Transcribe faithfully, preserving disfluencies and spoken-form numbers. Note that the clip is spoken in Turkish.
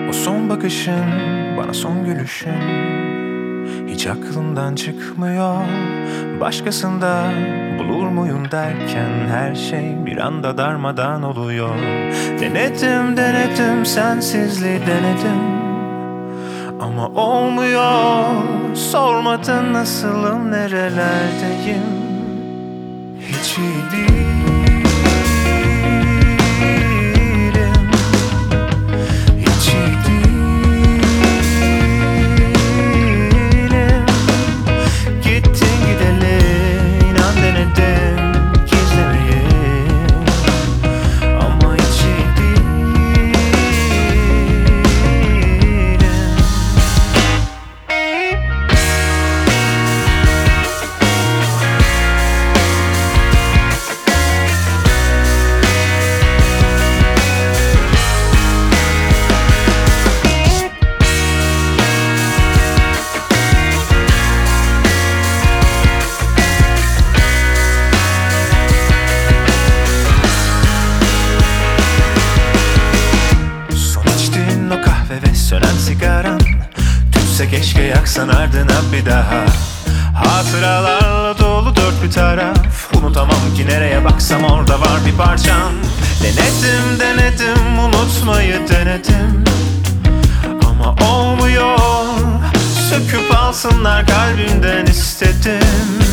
O son bakışın, bana son gülüşün hiç aklımdan çıkmıyor. Başkasında bulur muyum derken her şey bir anda darmadan oluyor. Denedim denedim sensizliği denedim ama olmuyor. Sormadın nasılım, nerelerdeyim, hiç iyi değilim. Hiç iyi değilim. Gittin gideli inan denedim gizlemeyi ama hiç iyi değilim. Ve sönen sigaran tütse keşke yaksan ardına bir daha. Hatıralarla dolu dört bir taraf, unutamam ki nereye baksam orada var bir parçan. Denedim denedim unutmayı denedim ama olmuyor. Söküp alsınlar kalbimden istedim.